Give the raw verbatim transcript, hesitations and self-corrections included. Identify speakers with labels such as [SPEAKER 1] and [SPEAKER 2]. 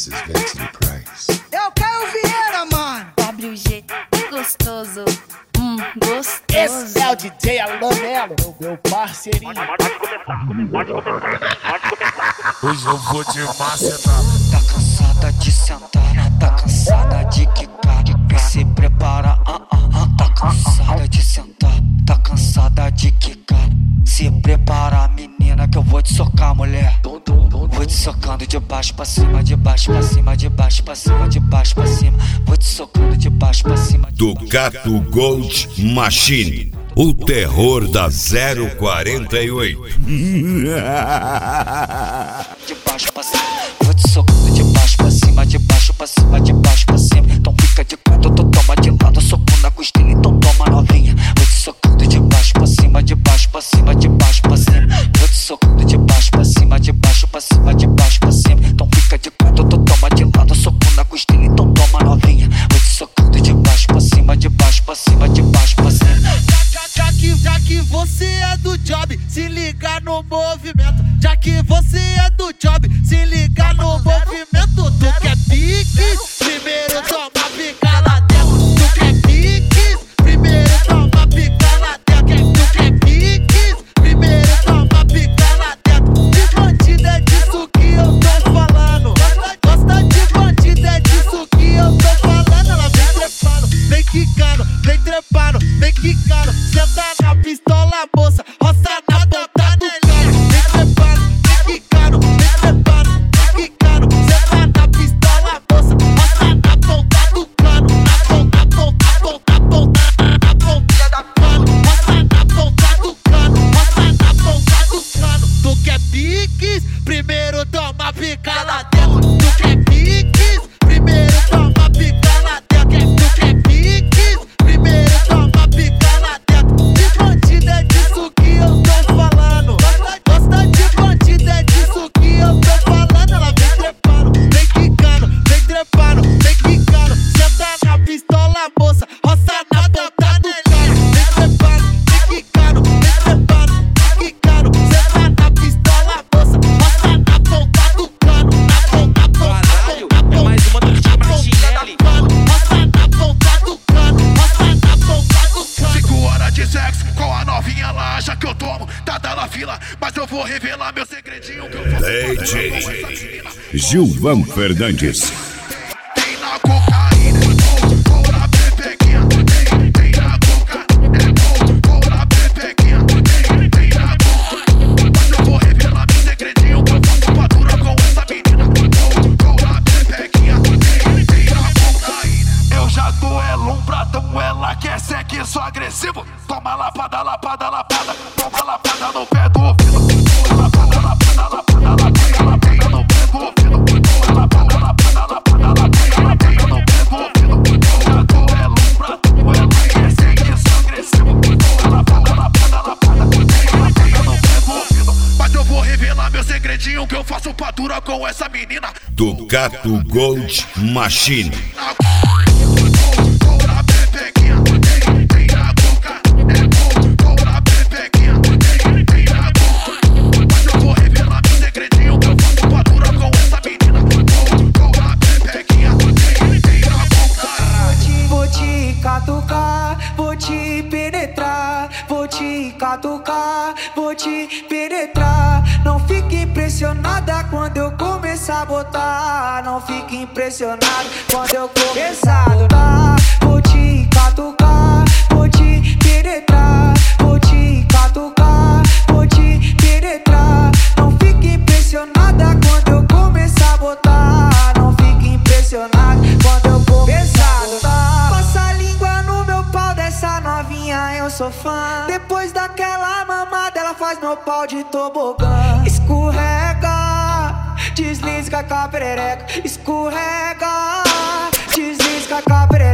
[SPEAKER 1] This is Vincent Price.
[SPEAKER 2] É o Caio Vieira, mano.
[SPEAKER 3] W G, gostoso. Hum, gostoso.
[SPEAKER 2] Esse é o D J Alan Melo, meu, meu parceirinho.
[SPEAKER 4] Pode começar, pode começar, pode começar.
[SPEAKER 5] Hoje eu vou te macetar.
[SPEAKER 6] Tá cansada de sentar, tá cansada de quicar, de se prepara, ah, ah, ah. Tá cansada de sentar, tá cansada de quicar. Se prepara, menina, que eu vou te socar, mulher. Vou te socando de baixo pra cima, de baixo pra cima, de baixo pra cima, de baixo pra cima. Vou te socando de baixo pra cima.
[SPEAKER 7] Ducato Gold Machine, o terror da zero quarenta e oito.
[SPEAKER 6] De baixo pra cima, vou te socando de baixo pra cima, de baixo pra cima, de baixo pra cima. Então fica de canto, tu toma de lado, soco na costela, então toma novinha. Vou te socando de baixo pra cima, de baixo pra cima, de baixo pra cima. Vou te socando de baixo pra cima, de baixo pra cima, de baixo pra cima. Então fica de canto, tu toma de lado, soco na costela, então toma novinha. Vou te socando de baixo pra cima, de baixo pra cima, de baixo pra cima.
[SPEAKER 2] Já que, já que você é do job, se liga no movimento. Já que você é do job, se liga no movimento. Tu quer pique? Primeiro toma pica lá dentro. Tu quer pique? Primeiro toma pica lá dentro. Tu quer pique? Primeiro toma pica lá dentro. De bandido é disso que eu tô falando. Gosta de bandido é disso que eu tô falando. Ela vem trepando, vem quicando, vem trepando, vem quicando. Senta na pistola, moça, roça na ponta do cano. Vem trepando, vem quicando, vem trepando, vem quicando. Senta na pistola, moça, roça na ponta do cano. Na ponta, ponta, ponta, ponta, na ponta da cano. Roça na ponta do cano, roça na ponta do cano. Tu quer piques? Primeiro toma pica lá dentro. Tu quer piques? Primeiro toma pica lá dentro. Tu quer piques? Primeiro toma pica lá dentro. De bandido é disso que eu tô falando. Gosta de bandido é disso que eu tô falando. Ela vem trepando, vem quicando, vem trepando, vem quicando. Senta na pistola, moça, roça na ponta do cano. Vem trepando, vem quicando, vem trepando, vem quicando. Senta na pistola, moça, roça na ponta do cano. Na ponta, ponta,
[SPEAKER 8] Caralho,
[SPEAKER 2] ponta,
[SPEAKER 8] é mais uma do
[SPEAKER 2] ponta,
[SPEAKER 8] Tim
[SPEAKER 2] ponta
[SPEAKER 8] Martinelli.
[SPEAKER 2] da cano. Roça na ponta do cano, roça na ponta do cano.
[SPEAKER 5] Cinco horas de sexo com a novinha lá, já que eu tomo, tá dando a fila. Mas eu vou revelar meu segredinho que eu faço.
[SPEAKER 7] D J Gilvan Fernandes.
[SPEAKER 5] Tem na cocaína, ou na pepequinha. Tem, tem na coca, é ou na pepequinha. Tem, tem na coca. Mas eu vou revelar meu segredinho que eu faço fatura com essa menina. Ou na pepequinha. Tem, tem na cocaína. Eu já duelo um pratão, ela quer sexo agressivo. Toma lapada, lapada, lapada. Toma lapada no pé do ouvido. Lapada, lapada, lapada, lapada, lapada no pé do ouvido. Lapada, lapada, lapada, lapada, lapada no pé do ouvido. Já duelo um pratão, ela quer sexo agressivo. Lapada, lapada, lapada, lapada no pé do ouvido. Mas eu vou revelar meu segredinho que eu faço fatura com essa menina.
[SPEAKER 7] Ducato Gold Machine.
[SPEAKER 6] Vou te catucar, vou te penetrar, vou te catucar, vou te penetrar. Não fique impressionada quando eu começar a botar. Não fique impressionado quando eu começar a botar. Vou te catucar, vou te penetrar, vou te catucar, vou te penetrar. Não fique impressionada quando eu começar a botar. Não fique impressionado quando eu começar a botar. Passa a língua no meu pau dessa novinha, eu sou fã. Depois daquela mamada, ela faz meu pau de tobogã. Escorrega, desliza com a perereca. Escorrega, desliza com a perereca.